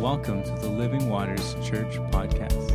Welcome to the Living Waters Church podcast.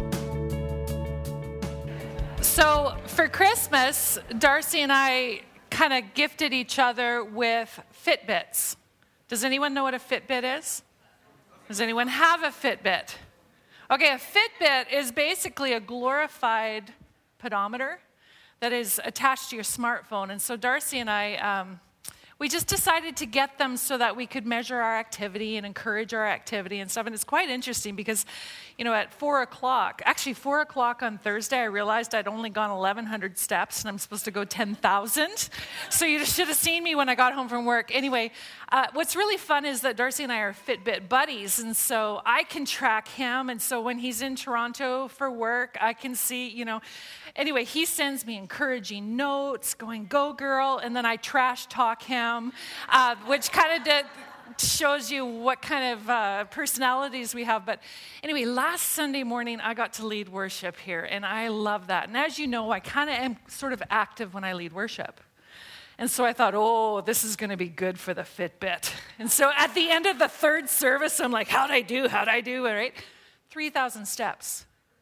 So for Christmas, Darcy and I kind of gifted each other with Fitbits. Does anyone know what a Fitbit is? Does anyone have a Fitbit? Okay, a Fitbit is basically a glorified pedometer that is attached to your smartphone. And so Darcy and I, we just decided to get them so that we could measure our activity and encourage our activity and stuff. And it's quite interesting because, at 4 o'clock on Thursday, I realized I'd only gone 1,100 steps and I'm supposed to go 10,000. So you should have seen me when I got home from work. Anyway, what's really fun is that Darcy and I are Fitbit buddies. And so I can track him. And so when he's in Toronto for work, I can see, Anyway, he sends me encouraging notes, going, go girl, and then I trash talk him, which kind of shows you what kind of personalities we have. But anyway, last Sunday morning, I got to lead worship here, and I love that. And as you know, I kind of am sort of active when I lead worship. And so I thought, this is going to be good for the Fitbit. And so at the end of the third service, I'm like, how'd I do, all right? 3,000 steps.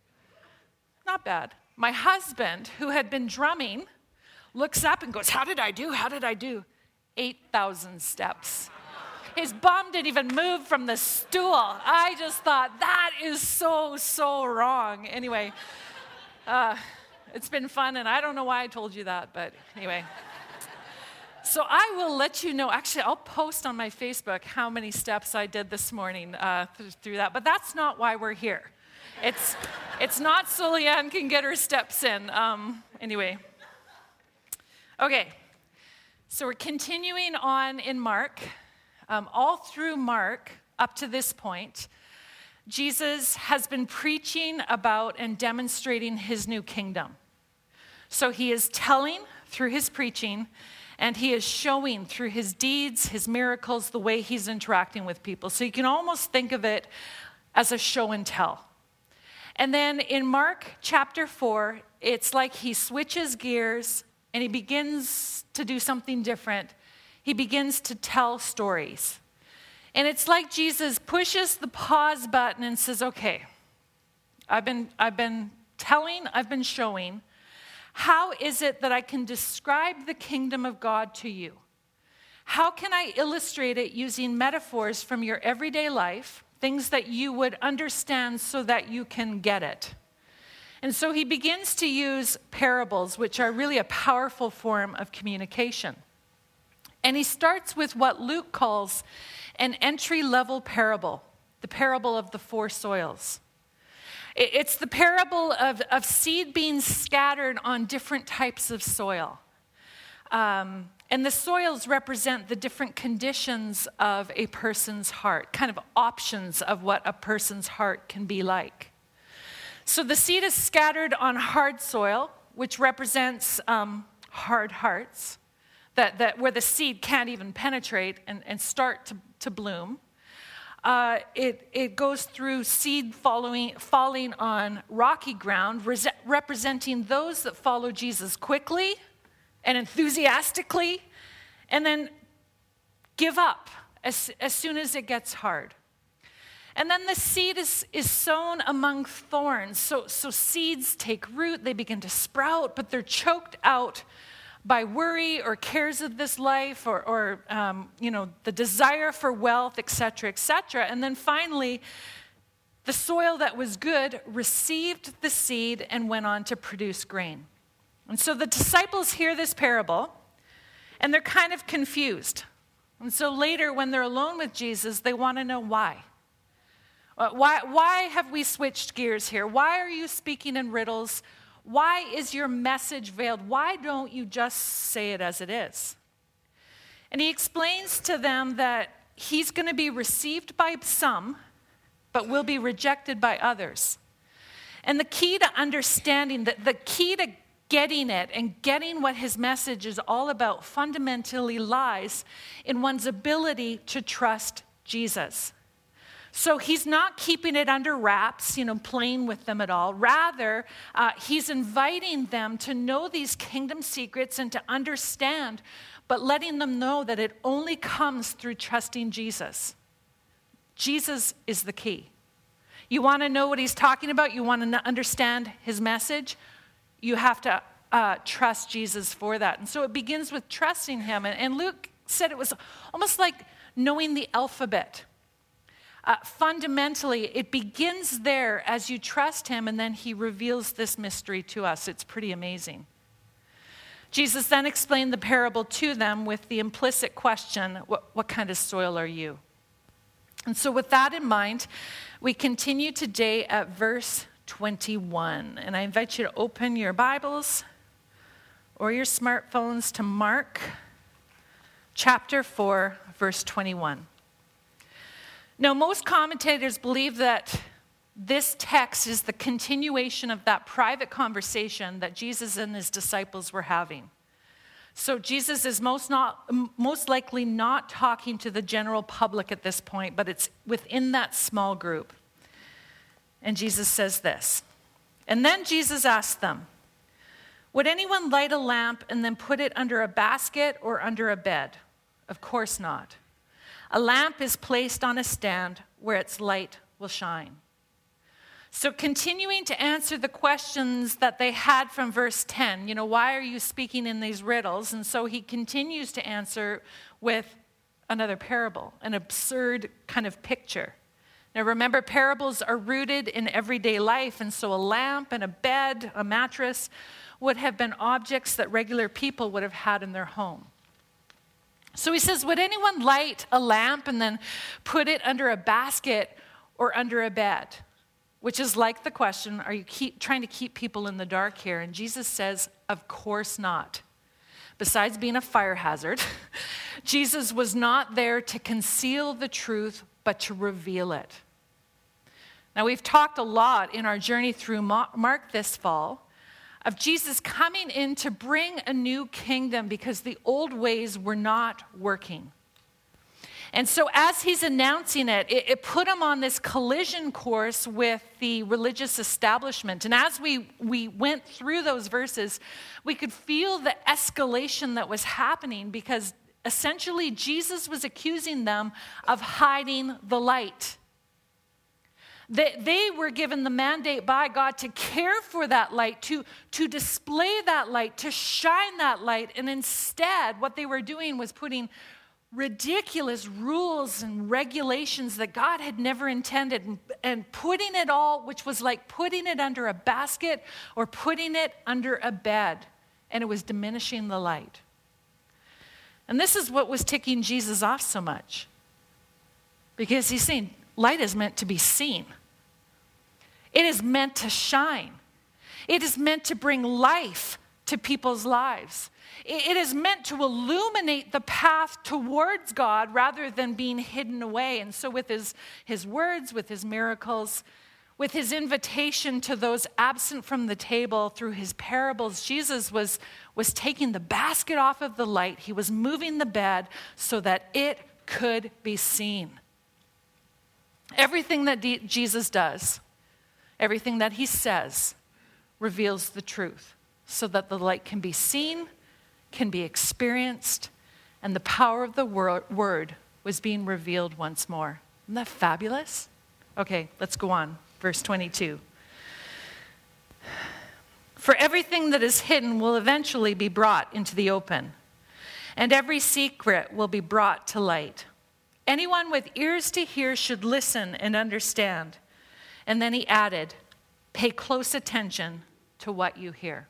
Not bad. My husband, who had been drumming, looks up and goes, how did I do? 8,000 steps. His bum didn't even move from the stool. I just thought, that is so wrong. Anyway, it's been fun, and I don't know why I told you that, but anyway. So I will let you know. Actually, I'll post on my Facebook how many steps I did this morning through that, but that's not why we're here. It's not so Leanne can get her steps in. Anyway. Okay. So we're continuing on in Mark. All through Mark, up to this point, Jesus has been preaching about and demonstrating his new kingdom. So he is telling through his preaching, and he is showing through his deeds, his miracles, the way he's interacting with people. So you can almost think of it as a show and tell. And then in Mark chapter 4, it's like he switches gears and he begins to do something different. He begins to tell stories. And it's like Jesus pushes the pause button and says, okay, I've been telling, I've been showing. How is it that I can describe the kingdom of God to you? How can I illustrate it using metaphors from your everyday life? Things that you would understand so that you can get it. And so he begins to use parables, which are really a powerful form of communication. And he starts with what Luke calls an entry-level parable, the parable of the 4 soils. It's the parable of seed being scattered on different types of soil. And the soils represent the different conditions of a person's heart, kind of options of what a person's heart can be like. So the seed is scattered on hard soil, which represents hard hearts, that where the seed can't even penetrate and start to bloom. It goes through seed falling on rocky ground, representing those that follow Jesus quickly and enthusiastically, and then give up as soon as it gets hard. And then the seed is sown among thorns. So seeds take root, they begin to sprout, but they're choked out by worry or cares of this life or the desire for wealth, etc., etc. And then finally, the soil that was good received the seed and went on to produce grain. And so the disciples hear this parable, and they're kind of confused. And so later, when they're alone with Jesus, they want to know why. Why have we switched gears here? Why are you speaking in riddles? Why is your message veiled? Why don't you just say it as it is? And he explains to them that he's going to be received by some, but will be rejected by others. And the key to understanding, the key to getting it and getting what his message is all about fundamentally lies in one's ability to trust Jesus. So he's not keeping it under wraps, playing with them at all. Rather, he's inviting them to know these kingdom secrets and to understand, but letting them know that it only comes through trusting Jesus. Jesus is the key. You want to know what he's talking about? You want to understand his message? You have to trust Jesus for that. And so it begins with trusting him. And Luke said it was almost like knowing the alphabet. Fundamentally, it begins there as you trust him, and then he reveals this mystery to us. It's pretty amazing. Jesus then explained the parable to them with the implicit question, what kind of soil are you? And so with that in mind, we continue today at verse 21. And I invite you to open your Bibles or your smartphones to Mark chapter 4, verse 21. Now, most commentators believe that this text is the continuation of that private conversation that Jesus and his disciples were having. So Jesus is most likely not talking to the general public at this point, but it's within that small group. And Jesus says this. And then Jesus asked them, would anyone light a lamp and then put it under a basket or under a bed? Of course not. A lamp is placed on a stand where its light will shine. So continuing to answer the questions that they had from verse 10, why are you speaking in these riddles? And so he continues to answer with another parable, an absurd kind of picture. Now remember, parables are rooted in everyday life, and so a lamp and a bed, a mattress, would have been objects that regular people would have had in their home. So he says, would anyone light a lamp and then put it under a basket or under a bed? Which is like the question, are you trying to keep people in the dark here? And Jesus says, of course not. Besides being a fire hazard, Jesus was not there to conceal the truth, but to reveal it. Now, we've talked a lot in our journey through Mark this fall of Jesus coming in to bring a new kingdom because the old ways were not working. And so as he's announcing it, it put him on this collision course with the religious establishment. And as we went through those verses, we could feel the escalation that was happening because essentially Jesus was accusing them of hiding the light. They were given the mandate by God to care for that light, to display that light, to shine that light. And instead, what they were doing was putting ridiculous rules and regulations that God had never intended and putting it all, which was like putting it under a basket or putting it under a bed. And it was diminishing the light. And this is what was ticking Jesus off so much. Because he's saying, light is meant to be seen. It is meant to shine. It is meant to bring life to people's lives. It is meant to illuminate the path towards God rather than being hidden away. And so with his words, with his miracles, with his invitation to those absent from the table through his parables, Jesus was taking the basket off of the light. He was moving the bed so that it could be seen. Everything that Jesus does, everything that he says, reveals the truth so that the light can be seen, can be experienced, and the power of the word was being revealed once more. Isn't that fabulous? Okay, let's go on. Verse 22. For everything that is hidden will eventually be brought into the open, and every secret will be brought to light. Anyone with ears to hear should listen and understand. And then he added, pay close attention to what you hear.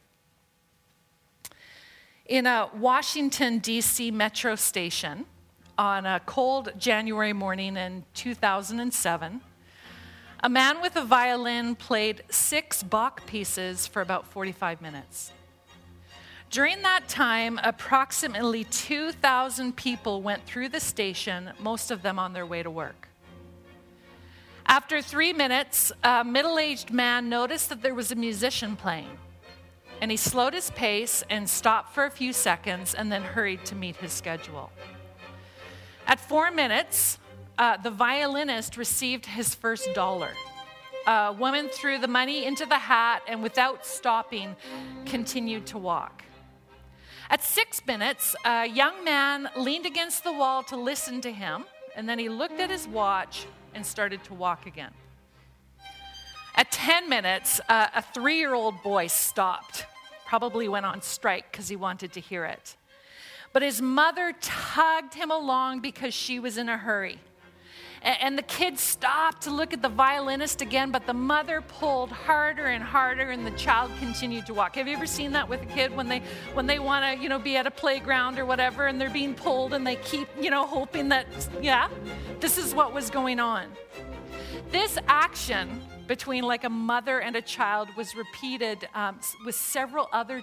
In a Washington, D.C. metro station on a cold January morning in 2007, a man with a violin played 6 Bach pieces for about 45 minutes. During that time, approximately 2,000 people went through the station, most of them on their way to work. After 3 minutes, a middle-aged man noticed that there was a musician playing, and he slowed his pace and stopped for a few seconds and then hurried to meet his schedule. At 4 minutes, the violinist received his first $1. A woman threw the money into the hat and without stopping, continued to walk. At 6 minutes, a young man leaned against the wall to listen to him, and then he looked at his watch and started to walk again. At 10 minutes, a 3-year-old boy stopped, probably went on strike because he wanted to hear it. But his mother tugged him along because she was in a hurry. And the kid stopped to look at the violinist again, but the mother pulled harder and harder, and the child continued to walk. Have you ever seen that with a kid when they want to, be at a playground or whatever, and they're being pulled, and they keep, hoping that, this is what was going on. This action between like a mother and a child was repeated with several other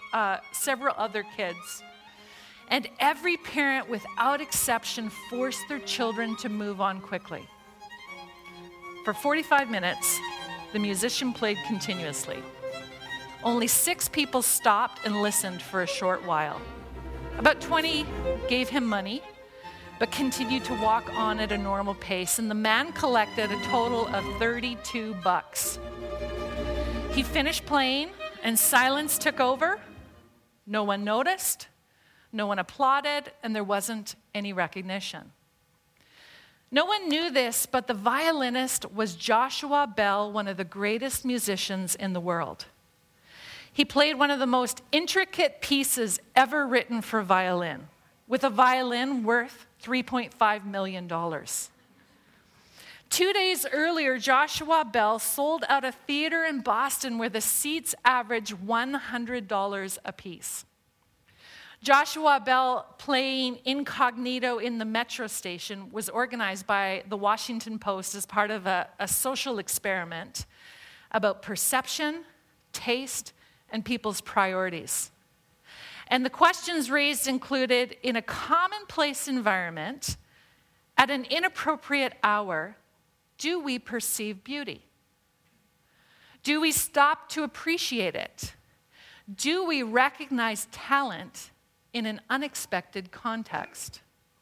kids. And every parent, without exception, forced their children to move on quickly. For 45 minutes, the musician played continuously. Only 6 people stopped and listened for a short while. About 20 gave him money, but continued to walk on at a normal pace, and the man collected a total of $32. He finished playing, and silence took over. No one noticed. No one applauded, and there wasn't any recognition. No one knew this, but the violinist was Joshua Bell, one of the greatest musicians in the world. He played one of the most intricate pieces ever written for violin, with a violin worth $3.5 million. 2 days earlier, Joshua Bell sold out a theater in Boston where the seats averaged $100 apiece. Joshua Bell playing incognito in the metro station was organized by the Washington Post as part of a social experiment about perception, taste, and people's priorities. And the questions raised included, in a commonplace environment, at an inappropriate hour, do we perceive beauty? Do we stop to appreciate it? Do we recognize talent in an unexpected context?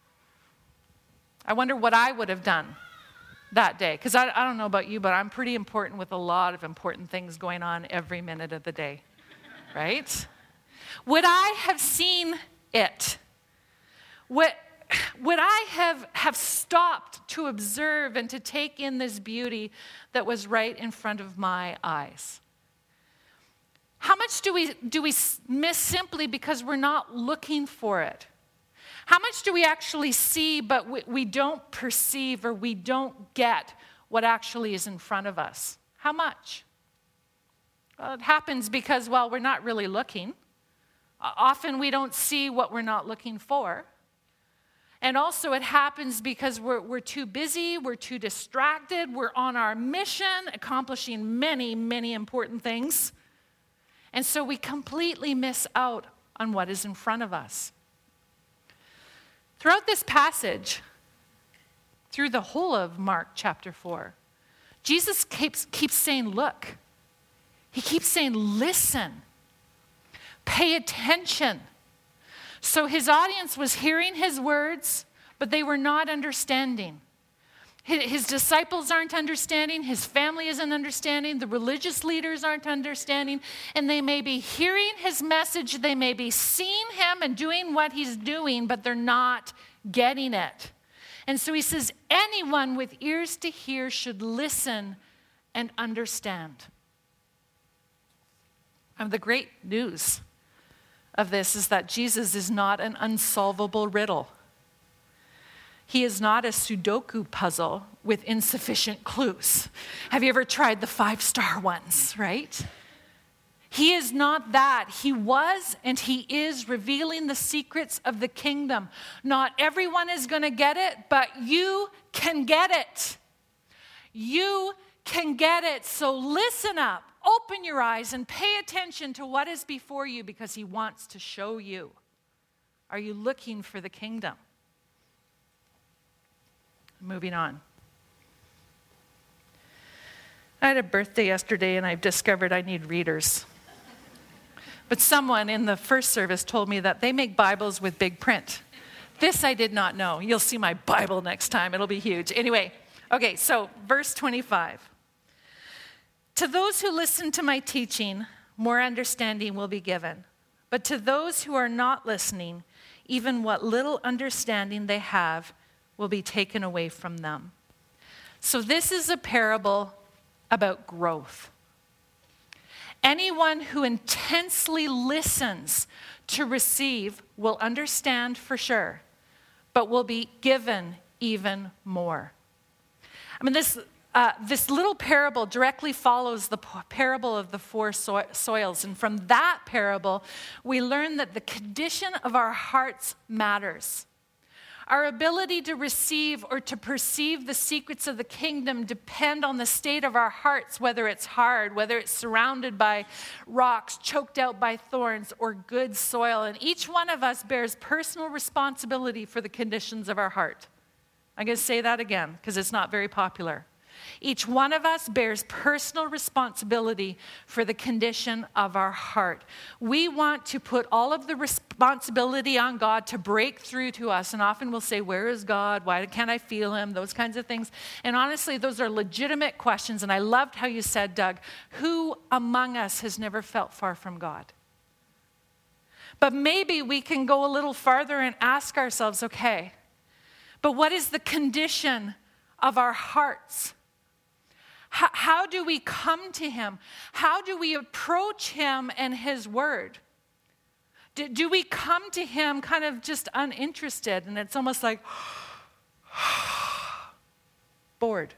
I wonder what I would have done that day. Because I don't know about you, but I'm pretty important with a lot of important things going on every minute of the day, right? Would I have seen it? Would I have stopped to observe and to take in this beauty that was right in front of my eyes? How much do we miss simply because we're not looking for it? How much do we actually see, but we don't perceive, or we don't get what actually is in front of us? How much? Well, it happens because, we're not really looking. Often we don't see what we're not looking for. And also it happens because we're too busy, we're too distracted, we're on our mission, accomplishing many, many important things. And so we completely miss out on what is in front of us. Throughout this passage, through the whole of Mark chapter 4, Jesus keeps saying, look. He keeps saying, listen. Pay attention. So his audience was hearing his words, but they were not understanding. His disciples aren't understanding, his family isn't understanding, the religious leaders aren't understanding, and they may be hearing his message, they may be seeing him and doing what he's doing, but they're not getting it. And so he says, anyone with ears to hear should listen and understand. And the great news of this is that Jesus is not an unsolvable riddle. He is not a Sudoku puzzle with insufficient clues. Have you ever tried the 5-star ones, right? He is not that. He was and he is revealing the secrets of the kingdom. Not everyone is going to get it, but you can get it. You can get it. So listen up, open your eyes, and pay attention to what is before you, because he wants to show you. Are you looking for the kingdom? Moving on. I had a birthday yesterday, and I've discovered I need readers. But someone in the first service told me that they make Bibles with big print. This I did not know. You'll see my Bible next time. It'll be huge. Anyway, okay, so verse 25. To those who listen to my teaching, more understanding will be given. But to those who are not listening, even what little understanding they have will be taken away from them. So this is a parable about growth. Anyone who intensely listens to receive will understand for sure, but will be given even more. I mean, this little parable directly follows the parable of the four soils. And from that parable, we learn that the condition of our hearts matters. Our ability to receive or to perceive the secrets of the kingdom depend on the state of our hearts, whether it's hard, whether it's surrounded by rocks, choked out by thorns, or good soil. And each one of us bears personal responsibility for the conditions of our heart. I'm going to say that again because it's not very popular. Each one of us bears personal responsibility for the condition of our heart. We want to put all of the responsibility on God to break through to us. And often we'll say, where is God? Why can't I feel him? Those kinds of things. And honestly, those are legitimate questions. And I loved how you said, Doug, who among us has never felt far from God? But maybe we can go a little farther and ask ourselves, okay, but what is the condition of our hearts? How do we come to him? How do we approach him and his word? Do we come to him kind of just uninterested and it's almost like bored?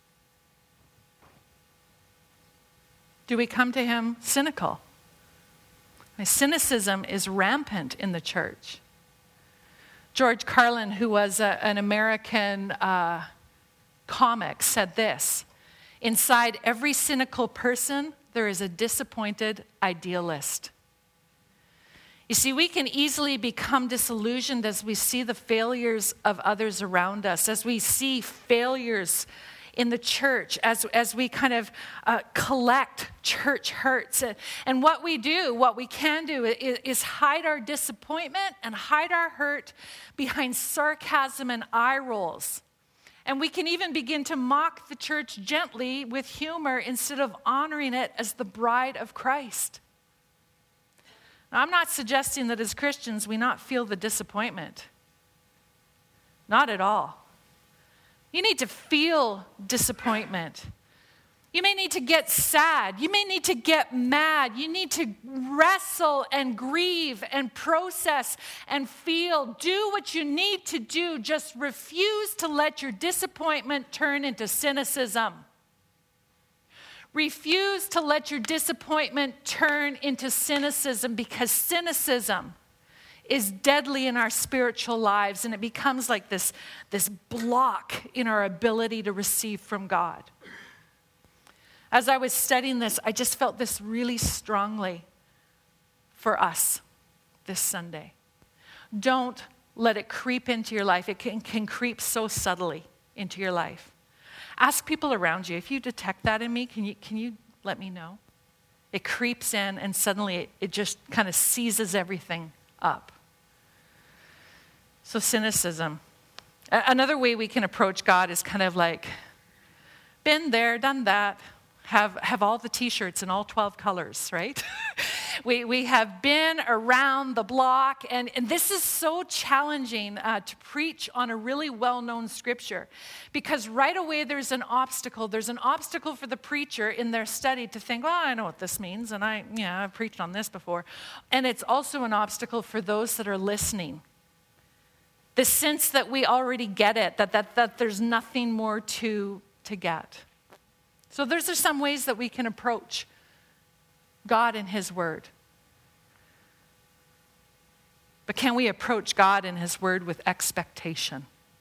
Do we come to him cynical? Cynicism is rampant in the church. George Carlin, who was an American comic, said this: inside every cynical person, there is a disappointed idealist. You see, we can easily become disillusioned as we see the failures of others around us, as we see failures in the church, as we kind of collect church hurts. And what we can do is hide our disappointment and hide our hurt behind sarcasm and eye rolls. And we can even begin to mock the church gently with humor instead of honoring it as the bride of Christ. Now, I'm not suggesting that as Christians we not feel the disappointment. Not at all. You need to feel disappointment. You may need to get sad. You may need to get mad. You need to wrestle and grieve and process and feel. Do what you need to do. Just refuse to let your disappointment turn into cynicism. Refuse to let your disappointment turn into cynicism, because cynicism is deadly in our spiritual lives, and it becomes like this block in our ability to receive from God. As I was studying this, I just felt this really strongly for us this Sunday. Don't let it creep into your life. It can creep so subtly into your life. Ask people around you, if you detect that in me, can you let me know? It creeps in and suddenly it just kind of seizes everything up. So cynicism. Another way we can approach God is kind of like, been there, done that. Have all the t-shirts in all 12 colors, right? we have been around the block, and this is so challenging to preach on a really well-known scripture, because right away there's an obstacle. There's an obstacle for the preacher in their study to think, well, I know what this means, and I've preached on this before. And it's also an obstacle for those that are listening. The sense that we already get it, that there's nothing more to get. So those are some ways that we can approach God and his word. But can we approach God and his word with expectation?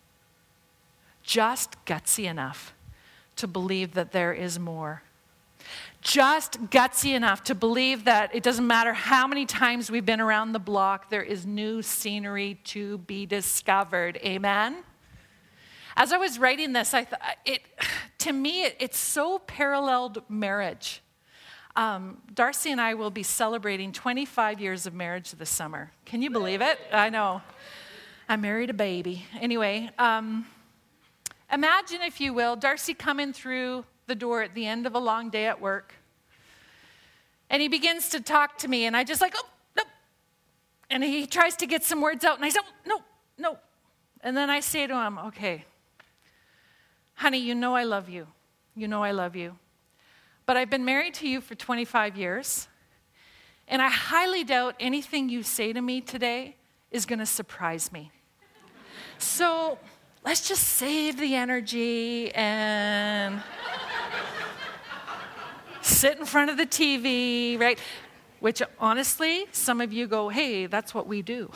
Just gutsy enough to believe that there is more. Just gutsy enough to believe that it doesn't matter how many times we've been around the block, there is new scenery to be discovered. Amen? As I was writing this, to me, it's so paralleled marriage. Darcy and I will be celebrating 25 years of marriage this summer. Can you believe it? I know. I married a baby. Anyway, imagine, if you will, Darcy coming through the door at the end of a long day at work. And he begins to talk to me, and I just like, oh, no. And he tries to get some words out, and I say, oh, no. And then I say to him, okay, honey, you know I love you. You know I love you. but I've been married to you for 25 years, and I highly doubt anything you say to me today is going to surprise me. So let's just save the energy and sit in front of the TV, right? Which honestly, some of you go, hey, that's what we do.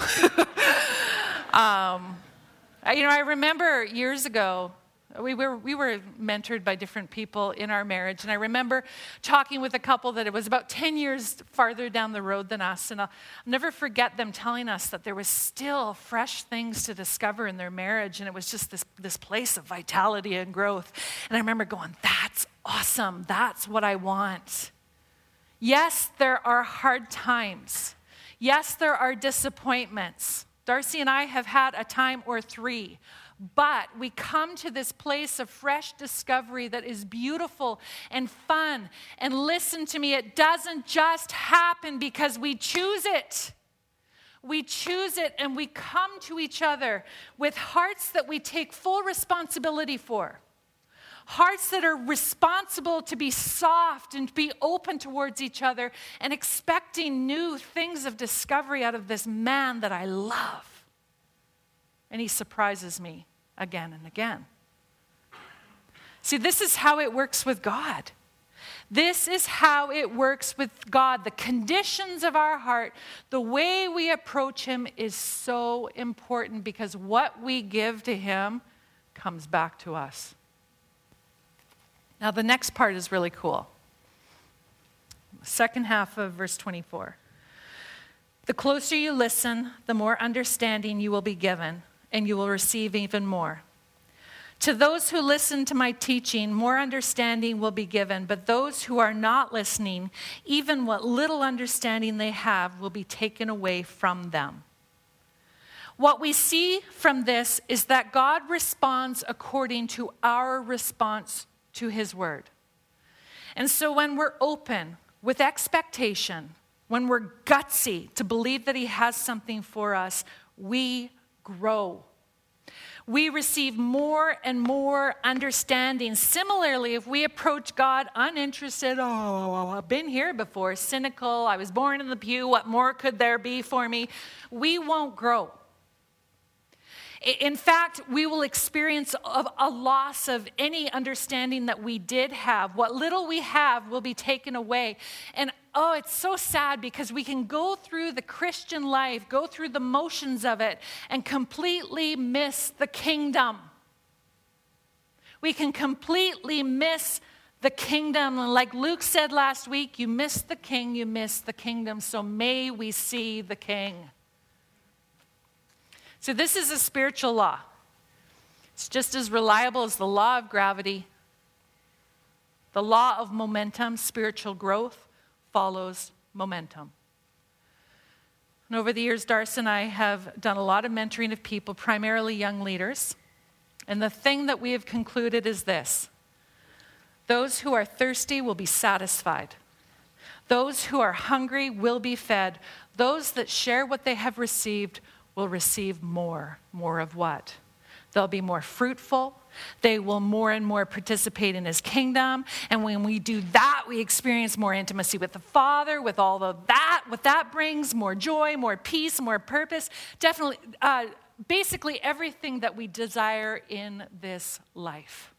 I remember years ago, we were mentored by different people in our marriage, and I remember talking with a couple that it was about 10 years farther down the road than us, and I'll never forget them telling us that there was still fresh things to discover in their marriage, and it was just this place of vitality and growth. And I remember going, that's awesome, that's what I want. Yes, there are hard times. Yes, there are disappointments. Darcy and I have had a time or three, but we come to this place of fresh discovery that is beautiful and fun. And listen to me, it doesn't just happen because we choose it. We choose it and we come to each other with hearts that we take full responsibility for. Hearts that are responsible to be soft and be open towards each other and expecting new things of discovery out of this man that I love. And he surprises me again and again. See, this is how it works with God. This is how it works with God. The conditions of our heart, the way we approach him is so important because what we give to him comes back to us. Now, the next part is really cool. Second half of verse 24. The closer you listen, the more understanding you will be given, and you will receive even more. To those who listen to my teaching, more understanding will be given, but those who are not listening, even what little understanding they have will be taken away from them. What we see from this is that God responds according to our response to his word. And so when we're open with expectation, when we're gutsy to believe that he has something for us, we grow. We receive more and more understanding. Similarly, if we approach God uninterested, I've been here before, cynical, I was born in the pew, what more could there be for me? We won't grow. In fact, we will experience a loss of any understanding that we did have. What little we have will be taken away. And it's so sad because we can go through the Christian life, go through the motions of it, and completely miss the kingdom. We can completely miss the kingdom. Like Luke said last week, you miss the king, you miss the kingdom. So may we see the king. So this is a spiritual law. It's just as reliable as the law of gravity. The law of momentum, spiritual growth, follows momentum. And over the years, Darcy and I have done a lot of mentoring of people, primarily young leaders. And the thing that we have concluded is this: those who are thirsty will be satisfied. Those who are hungry will be fed. Those that share what they have received will receive more. More of what? They'll be more fruitful. They will more and more participate in his kingdom. And when we do that, we experience more intimacy with the Father, with all of that. What that brings, more joy, more peace, more purpose. Definitely, basically everything that we desire in this life.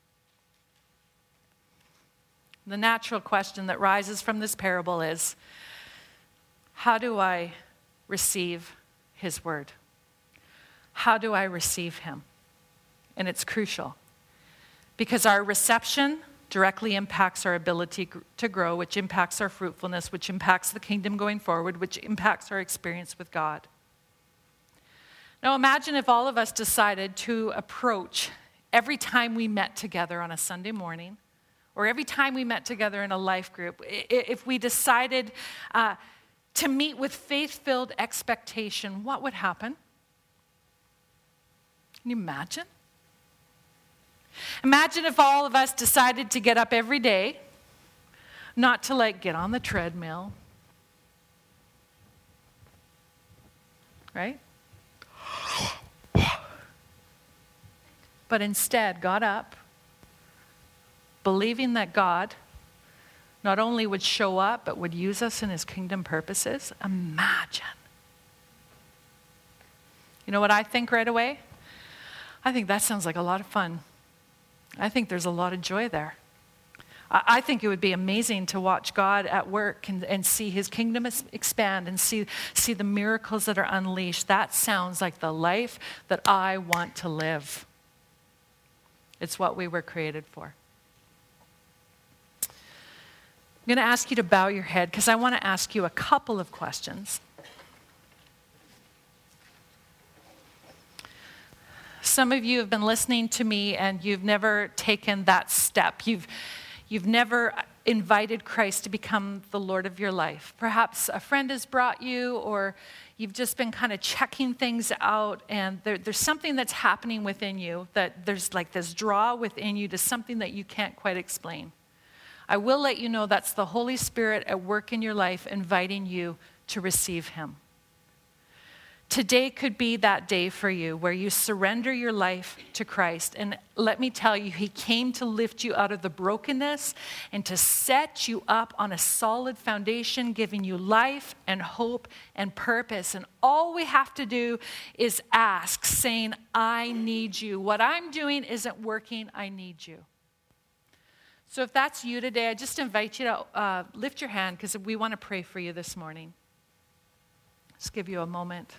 The natural question that rises from this parable is, how do I receive his word? How do I receive him? And it's crucial because our reception directly impacts our ability to grow, which impacts our fruitfulness, which impacts the kingdom going forward, which impacts our experience with God. Now imagine if all of us decided to approach every time we met together on a Sunday morning or every time we met together in a life group, if we decided to meet with faith-filled expectation, what would happen? Can you imagine? Imagine if all of us decided to get up every day, not to get on the treadmill, right? But instead got up, believing that God not only would show up, but would use us in his kingdom purposes? Imagine. You know what I think right away? I think that sounds like a lot of fun. I think there's a lot of joy there. I think it would be amazing to watch God at work and see his kingdom expand and see the miracles that are unleashed. That sounds like the life that I want to live. It's what we were created for. I'm going to ask you to bow your head because I want to ask you a couple of questions. Some of you have been listening to me and you've never taken that step. You've never invited Christ to become the Lord of your life. Perhaps a friend has brought you, or you've just been kind of checking things out, and there's something that's happening within you, that there's like this draw within you to something that you can't quite explain. I will let you know that's the Holy Spirit at work in your life, inviting you to receive him. Today could be that day for you where you surrender your life to Christ. And let me tell you, he came to lift you out of the brokenness and to set you up on a solid foundation, giving you life and hope and purpose. And all we have to do is ask, saying, I need you. What I'm doing isn't working. I need you. So if that's you today, I just invite you to lift your hand because we want to pray for you this morning. Just give you a moment.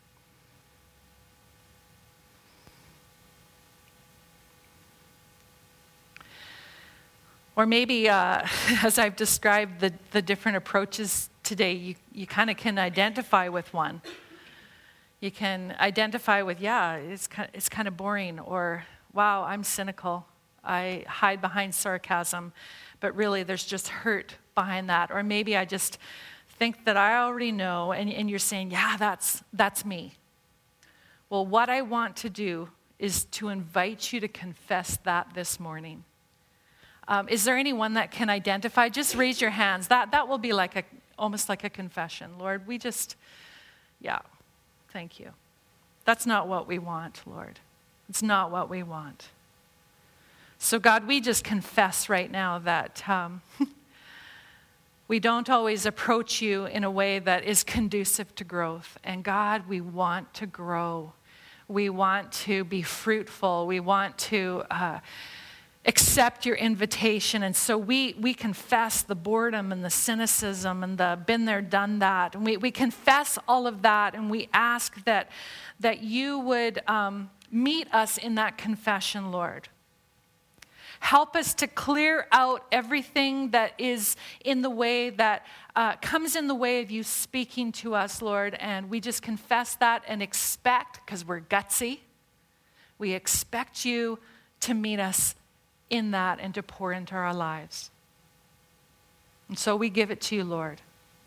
Or maybe, as I've described the different approaches today, you kind of can identify with one. You can identify with, it's kind of boring, or, wow, I'm cynical. I hide behind sarcasm, but really there's just hurt behind that. Or maybe I just think that I already know, and you're saying, that's me. Well, what I want to do is to invite you to confess that this morning. Is there anyone that can identify? Just raise your hands. That will be almost like a confession. Lord, thank you. That's not what we want, Lord. It's not what we want. So God, we just confess right now that we don't always approach you in a way that is conducive to growth. And God, we want to grow. We want to be fruitful. We want to accept your invitation. And so we confess the boredom and the cynicism and the been there, done that. And we confess all of that, and we ask that you would meet us in that confession, Lord. Help us to clear out everything that is in the way, that comes in the way of you speaking to us, Lord. And we just confess that and expect, because we're gutsy, we expect you to meet us in that and to pour into our lives. And so we give it to you, Lord.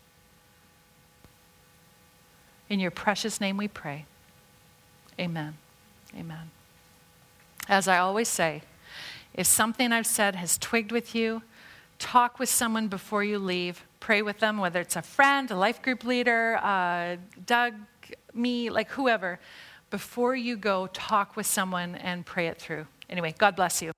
In your precious name we pray. Amen. Amen. As I always say, if something I've said has twigged with you, talk with someone before you leave. Pray with them, whether it's a friend, a life group leader, Doug, me, like whoever. Before you go, talk with someone and pray it through. Anyway, God bless you.